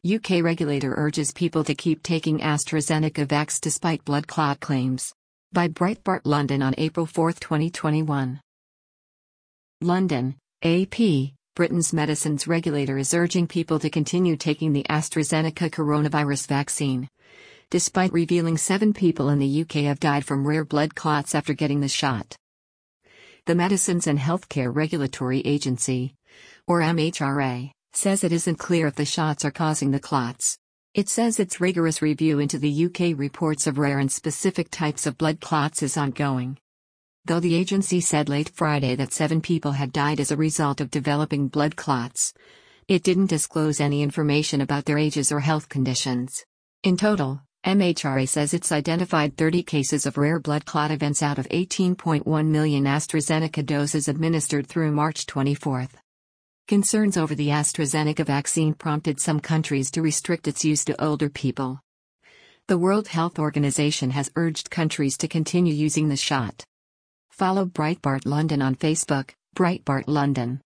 UK regulator urges people to keep taking AstraZeneca vax despite blood clot claims. By Breitbart London on April 4, 2021. London, AP. Britain's medicines regulator is urging people to continue taking the AstraZeneca coronavirus vaccine, despite revealing 7 people in the UK have died from rare blood clots after getting the shot. The Medicines and Healthcare Regulatory Agency, or MHRA, says it isn't clear if the shots are causing the clots. It says its rigorous review into the UK reports of rare and specific types of blood clots is ongoing. Though the agency said late Friday that 7 people had died as a result of developing blood clots, it didn't disclose any information about their ages or health conditions. In total, MHRA says it's identified 30 cases of rare blood clot events out of 18.1 million AstraZeneca doses administered through March 24. Concerns over the AstraZeneca vaccine prompted some countries to restrict its use to older people. The World Health Organization has urged countries to continue using the shot. Follow Breitbart London on Facebook, Breitbart London.